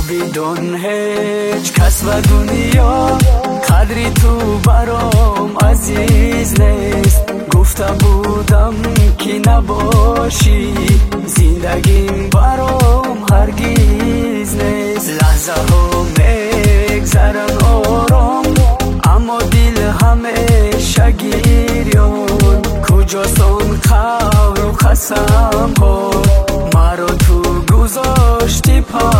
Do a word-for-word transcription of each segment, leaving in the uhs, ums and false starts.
بدون هیچ کس و دنیا قدری تو برام عزیز نیست. گفته بودم که نباشی زندگیم برام هرگیز نیست. لحظه ها میگذرن آرام اما دل همیشه گریان. کجاستان قول و قسم ها مرا تو گذاشتی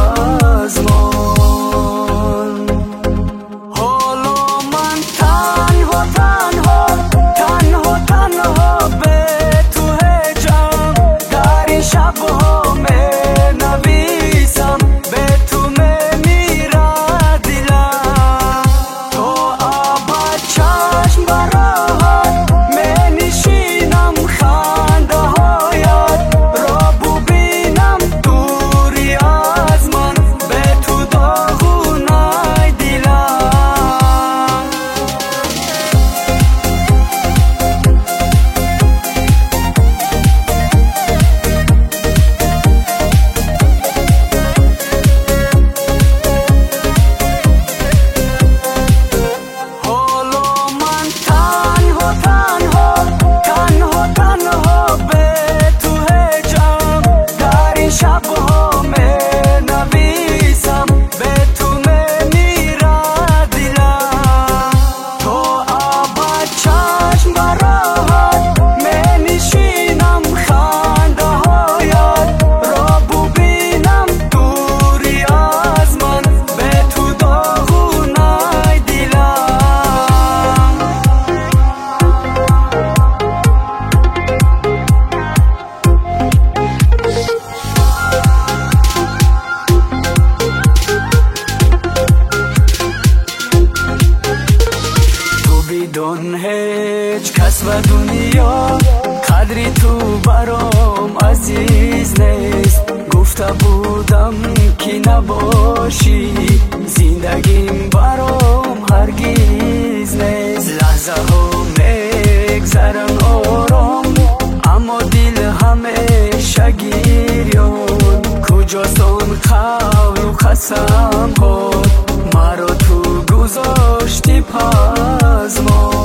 پزمان. حالا من تنها تنها تنها تنها به تو هجم. در این شبها می نویسم به تو میمیره دلم. تو ابد چشم براحت می نشینم خنده هایت را ببینم دوری از من به تو داغونای دلم. حالا من تنها تنها تنها تنها به تو هجم. در این شبها می نویسم به تو میمیره دلم. تو ابد چشم براحت می نشینم خنده هایت را ببینم دوری از من به تو داغونای دلم. تو بدون هیچ کس و دنیا قدری تو برام عزیز نیست. گفته بودم که نباشی زندگیم برام هرگیز نیست. لحظه ها میگذرن آرام اما دل همیشه گریان. کجاستان قول و قسم ها مرا تو گذاشتی پزمان.